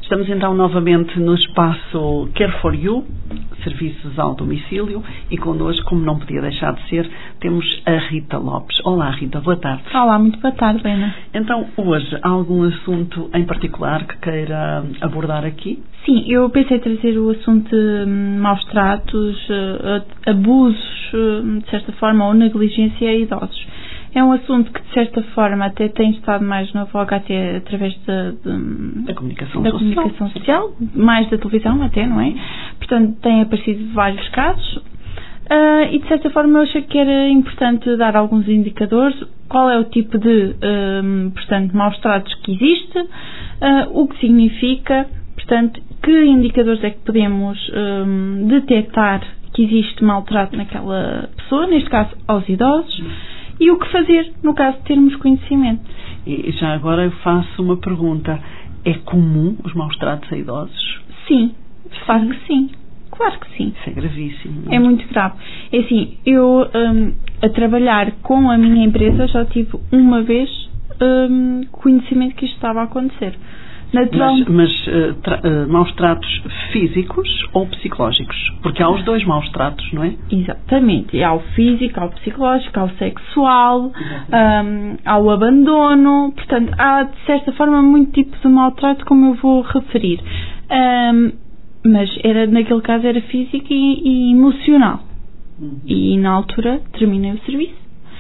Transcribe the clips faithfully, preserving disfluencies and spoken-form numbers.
Estamos então novamente no espaço Care for You, serviços ao domicílio, e connosco, como não podia deixar de ser, temos a Rita Lopes. Olá, Rita, boa tarde. Olá, muito boa tarde, Ana. Então, hoje, há algum assunto em particular que queira abordar aqui? Sim, eu pensei trazer o assunto de maus tratos, abusos, de certa forma, ou negligência a idosos. É um assunto que, de certa forma, até tem estado mais na voga até através de, de, da comunicação da social, comunicação social, mais da televisão até, não é? Portanto, têm aparecido vários casos uh, e, de certa forma, eu achei que era importante dar alguns indicadores, qual é o tipo de, um, portanto, maus tratos que existe, uh, o que significa, portanto, que indicadores é que podemos um, detectar que existe maltrato naquela pessoa, neste caso, aos idosos, e o que fazer, no caso de termos conhecimento. E já agora eu faço uma pergunta. É comum os maus tratos a idosos? Sim, claro que sim. Claro que sim. Isso é gravíssimo. Não? É muito grave. É assim, eu um, a trabalhar com a minha empresa já tive uma vez um, conhecimento que isto estava a acontecer. Natural... Mas, mas uh, tra uh, maus tratos físicos ou psicológicos? Porque há os dois maus tratos, não é? Exatamente. Há o físico, há o psicológico, há o sexual, um, há o abandono. Portanto, há, de certa forma, muito tipo de maltrato, como eu vou referir. Um, mas era, naquele caso era físico e, e emocional. Uhum. E, na altura, terminei o serviço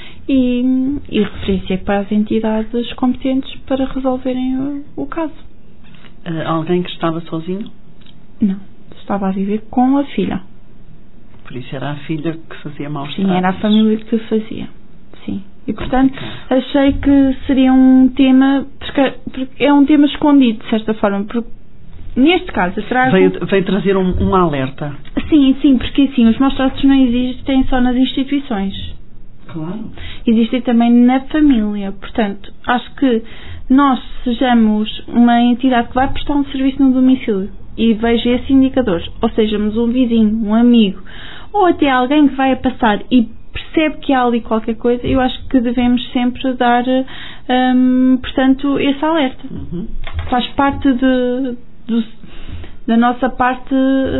e, e referenciei para as entidades competentes para resolverem o, o caso. Uh, alguém que estava sozinho? Não, estava a viver com a filha. Por isso era a filha que fazia maus Sim, tratos? era a família que fazia, sim. E portanto achei que seria um tema, porque, porque é um tema escondido de certa forma, porque neste caso eu trago... Veio, veio trazer um, um alerta? Sim, sim, porque assim, os maus tratos não existem só nas instituições. Claro. Existem também na família, portanto, acho que nós sejamos uma entidade que vai prestar um serviço no domicílio e veja esses indicadores, ou sejamos um vizinho, um amigo, ou até alguém que vai a passar e percebe que há ali qualquer coisa, eu acho que devemos sempre dar, hum, portanto, esse alerta. Uhum. Faz parte de, de, da nossa parte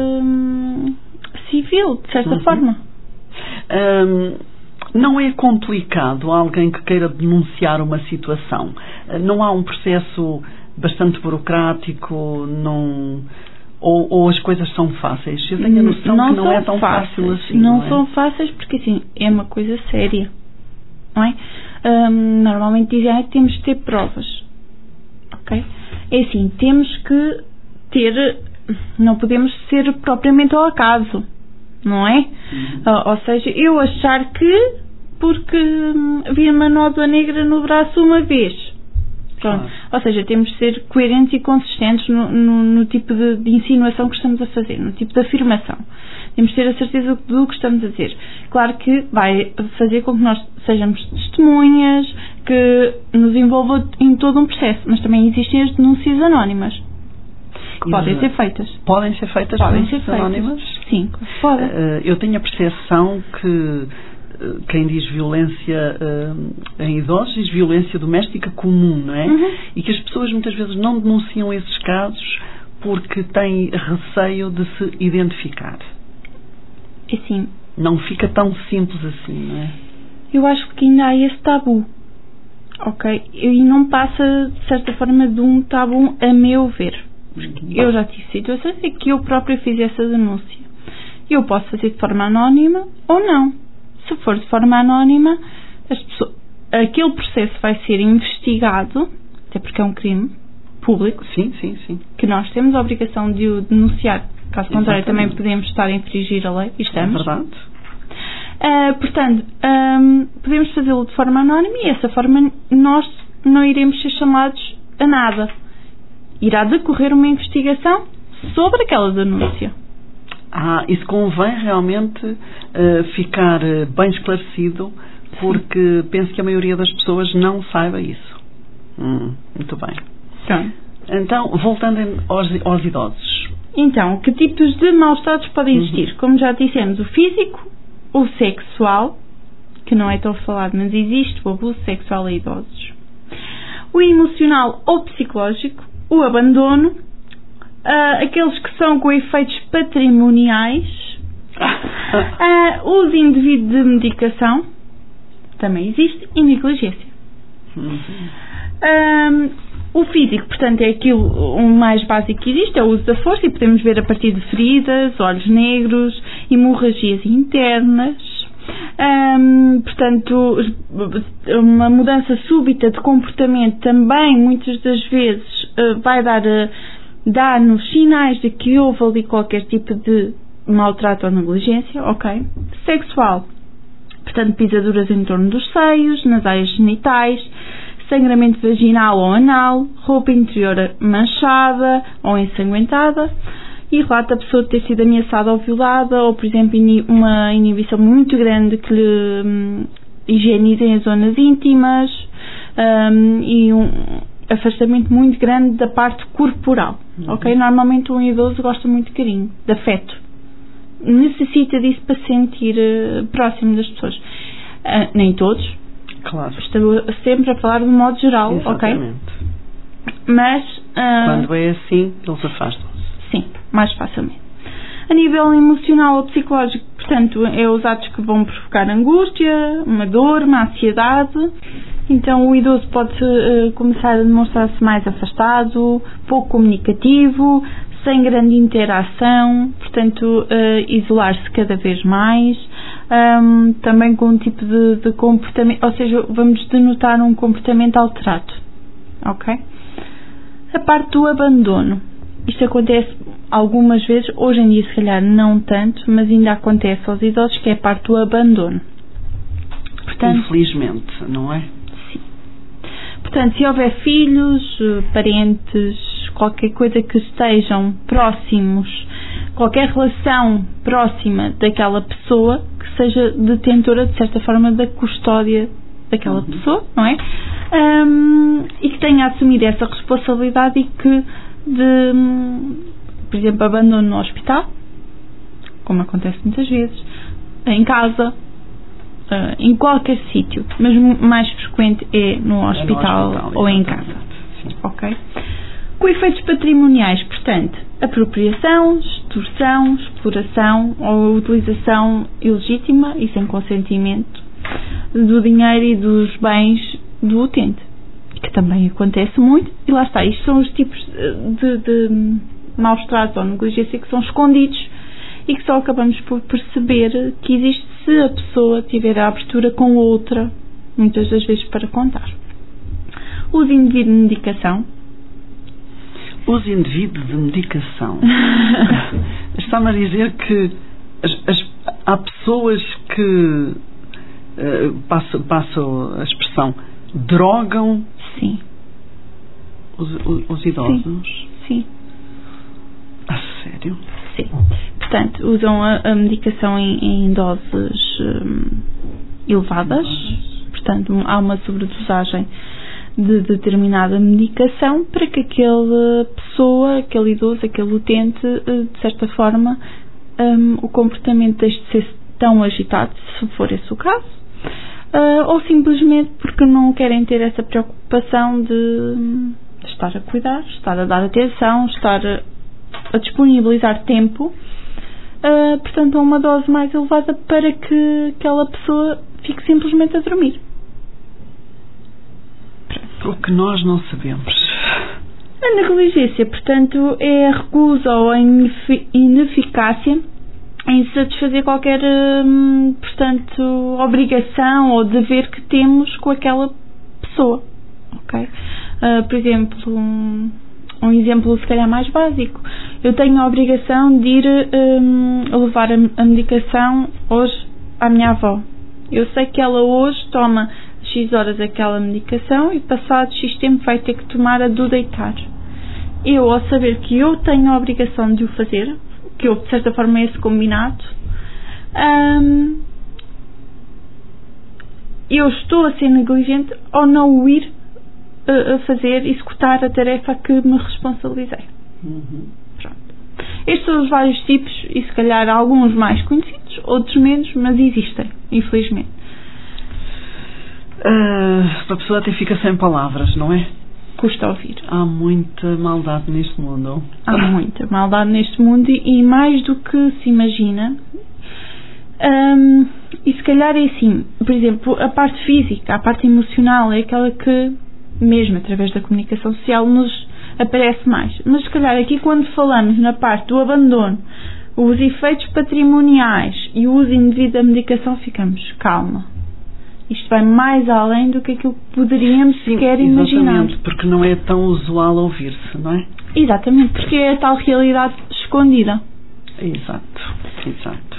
hum, civil, de certa uhum. forma. Um... Não é complicado alguém que queira denunciar uma situação? Não há um processo bastante burocrático? Não, ou, ou as coisas são fáceis? Eu tenho a noção não que não é tão fáceis, fácil assim. Não, não é? são fáceis porque assim, é uma coisa séria. Não é? Um, normalmente dizem ah, que temos de ter provas. Ok? É assim, temos que ter... Não podemos ser propriamente ao acaso. Não é? Uhum. Ou, ou seja, eu achar que porque hum, vi uma nódoa negra no braço uma vez. Pronto. Claro. Ou seja, temos de ser coerentes e consistentes no, no, no tipo de, de insinuação que estamos a fazer, no tipo de afirmação. Temos de ter a certeza do que estamos a dizer. Claro que vai fazer com que nós sejamos testemunhas, que nos envolva em todo um processo, mas também existem as denúncias anónimas. Que podem ser feitas. Podem ser feitas podem ser feitas. Anónimas? Sim, podem. Uh, eu tenho a percepção que uh, quem diz violência uh, em idosos diz violência doméstica comum, não é? Uhum. E que as pessoas muitas vezes não denunciam esses casos porque têm receio de se identificar. Assim, não fica tão simples assim, não é? Eu acho que ainda há esse tabu. Ok? E não passa, de certa forma, de um tabu, a meu ver. Eu já tive situações em que eu própria fiz essa denúncia. Eu posso fazer de forma anónima ou não. Se for de forma anónima, as pessoas, aquele processo vai ser investigado, até porque é um crime público. Sim, sim, sim. Que nós temos a obrigação de o denunciar. Caso contrário, também podemos estar a infringir a lei. E estamos. É verdade. Uh, portanto, um, podemos fazê-lo de forma anónima e dessa forma nós não iremos ser chamados a nada. Irá decorrer uma investigação sobre aquela denúncia. Ah, isso convém realmente uh, ficar uh, bem esclarecido, porque Sim. penso que a maioria das pessoas não saiba isso. Hum, muito bem. Sim. Então, voltando aos, aos idosos. Então, que tipos de maus tratos podem existir? Uhum. Como já dissemos, o físico, o sexual, que não é tão falado, mas existe o abuso sexual a idosos. O emocional ou psicológico, o abandono, uh, aqueles que são com efeitos patrimoniais, uh, uso indevido de medicação, também existe, e negligência. Uhum. Um, o físico, portanto, é aquilo o mais básico que existe, é o uso da força, e podemos ver a partir de feridas, olhos negros, hemorragias internas. Um, portanto, uma mudança súbita de comportamento também, muitas das vezes, uh, vai dar, uh, dar-nos sinais de que houve ali qualquer tipo de maltrato ou negligência, ok? Sexual, portanto, pisaduras em torno dos seios, nas áreas genitais, sangramento vaginal ou anal, roupa interior manchada ou ensanguentada, e relata a pessoa ter sido ameaçada ou violada, ou, por exemplo, uma inibição muito grande que lhe um, higienizem as zonas íntimas, um, e um afastamento muito grande da parte corporal. Uhum. Ok? Normalmente um idoso gosta muito de carinho, de afeto. Necessita disso para se sentir uh, próximo das pessoas. Uh, nem todos. Claro. Estou sempre a falar de um modo geral. Exatamente. Ok? Mas... Uh, quando é assim, eles afastam-se. Sim, mais facilmente. A nível emocional ou psicológico, portanto, é os atos que vão provocar angústia, uma dor, uma ansiedade. Então o idoso pode uh, começar a demonstrar-se mais afastado, pouco comunicativo, sem grande interação, portanto, uh, isolar-se cada vez mais, um, também com um tipo de, de comportamento, ou seja, vamos denotar um comportamento alterado. Ok? A parte do abandono. Isto acontece algumas vezes, hoje em dia se calhar não tanto, mas ainda acontece aos idosos, que é a parte do abandono. Portanto, infelizmente, não é? Sim. Portanto, se houver filhos, parentes, qualquer coisa que estejam próximos, qualquer relação próxima daquela pessoa, que seja detentora, de certa forma, da custódia daquela uhum. pessoa, não é? Um, e que tenha assumido essa responsabilidade e que de, por exemplo, abandono no hospital, como acontece muitas vezes, em casa, em qualquer sítio, mas mais frequente é no hospital, é no hospital ou em casa. Sim. Ok? Com efeitos patrimoniais, portanto, apropriação, extorsão, exploração ou utilização ilegítima e sem consentimento do dinheiro e dos bens do utente, que também acontece muito, e lá está, isto são os tipos de, de maus tratos ou negligência que são escondidos e que só acabamos por perceber que existe se a pessoa tiver a abertura com outra, muitas das vezes para contar. Uso indevido de medicação. Uso indevido de medicação. Está-me a dizer que as, as, há pessoas que uh, passam, passam a expressão drogam. Sim. Os, os, os idosos? Sim. Sim. A sério? Sim. Portanto, usam a, a medicação em, em doses um, elevadas. Elevadas. Portanto, há uma sobredosagem de determinada medicação para que aquela pessoa, aquele idoso, aquele utente, de certa forma, um, o comportamento deixe de ser tão agitado, se for esse o caso, uh, ou simplesmente porque não querem ter essa preocupação de, de estar a cuidar, estar a dar atenção, estar a, a disponibilizar tempo, uh, portanto, a uma dose mais elevada para que aquela pessoa fique simplesmente a dormir. O que nós não sabemos. A negligência, portanto, é a recusa ou a ineficácia em satisfazer qualquer, hum, portanto, obrigação ou dever que temos com aquela pessoa. Ok? Uh, por exemplo, um, um exemplo se calhar mais básico. Eu tenho a obrigação de ir hum, levar a, a medicação hoje à minha avó. Eu sei que ela hoje toma X horas aquela medicação e passado X tempo vai ter que tomar a do deitar. Eu, ao saber que eu tenho a obrigação de o fazer, que eu, de certa forma, é esse combinado, hum, eu estou a ser negligente ao não o ir a, a fazer, executar a tarefa a que me responsabilizei. Uhum. Pronto. Estes são os vários tipos e, se calhar, alguns mais conhecidos, outros menos, mas existem, infelizmente. Uh, a pessoa até fica sem palavras, não é? custa ouvir. Há muita maldade neste mundo. Há muita maldade neste mundo e, e mais do que se imagina. Um, e se calhar é assim, por exemplo, a parte física, a parte emocional é aquela que, mesmo através da comunicação social, nos aparece mais. Mas se calhar aqui, quando falamos na parte do abandono, os efeitos patrimoniais e o uso indevido da medicação, ficamos, calma. Isto vai mais além do que aquilo que poderíamos Sim, sequer imaginar. Exatamente, porque não é tão usual ouvir-se, não é? Exatamente, porque é a tal realidade escondida. Exato, exato.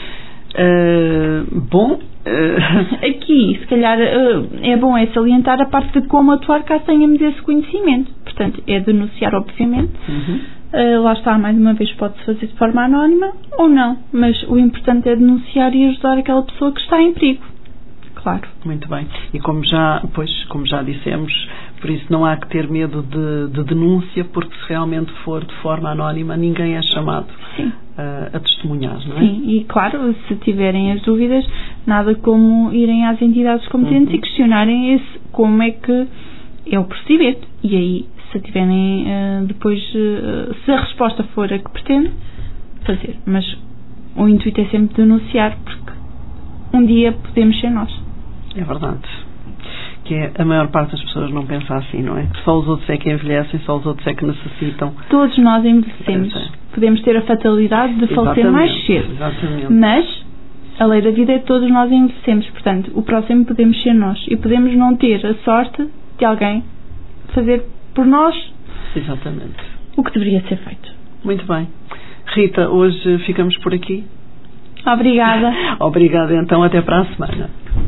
Uh, bom, uh... aqui, se calhar, uh, é bom é salientar a parte de como atuar caso tenhamos esse conhecimento. Portanto, é denunciar, obviamente. Uhum. Uh, lá está, mais uma vez, pode-se fazer de forma anónima ou não, mas o importante é denunciar e ajudar aquela pessoa que está em perigo. Claro. Muito bem. E como já, pois, como já dissemos, por isso não há que ter medo de, de denúncia, porque se realmente for de forma anónima, ninguém é chamado a, a testemunhar, não é? Sim, e claro, se tiverem as dúvidas, nada como irem às entidades competentes uhum. e questionarem esse, como é que é o procedimento. E aí, se tiverem uh, depois, uh, se a resposta for a que pretende, fazer. Mas o intuito é sempre denunciar, porque um dia podemos ser nós. É verdade. Que é, a maior parte das pessoas não pensa assim, não é? Só os outros é que envelhecem, só os outros é que necessitam. Todos nós envelhecemos. É. Podemos ter a fatalidade de falecer mais cedo. Exatamente. Mas a lei da vida é que todos nós envelhecemos. Portanto, o próximo podemos ser nós. E podemos não ter a sorte de alguém fazer por nós Exatamente. o que deveria ser feito. Muito bem. Rita, hoje ficamos por aqui. Obrigada. Obrigada, então. Até para a semana.